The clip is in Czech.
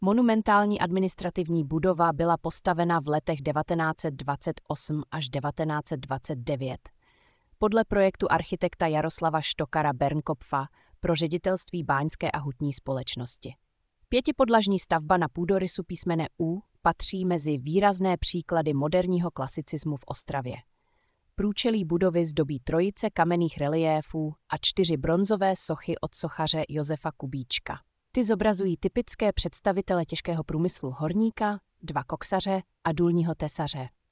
Monumentální administrativní budova byla postavena v letech 1928 až 1929. Podle projektu architekta Jaroslava Štokara Bernkopfa pro ředitelství báňské a hutní společnosti. Pětipodlažní stavba na půdorysu písmene U patří mezi výrazné příklady moderního klasicismu v Ostravě. Průčelí budovy zdobí trojice kamenných reliéfů a 4 bronzové sochy od sochaře Josefa Kubíčka. Ty zobrazují typické představitele těžkého průmyslu horníka, 2 koksaře a důlního tesaře.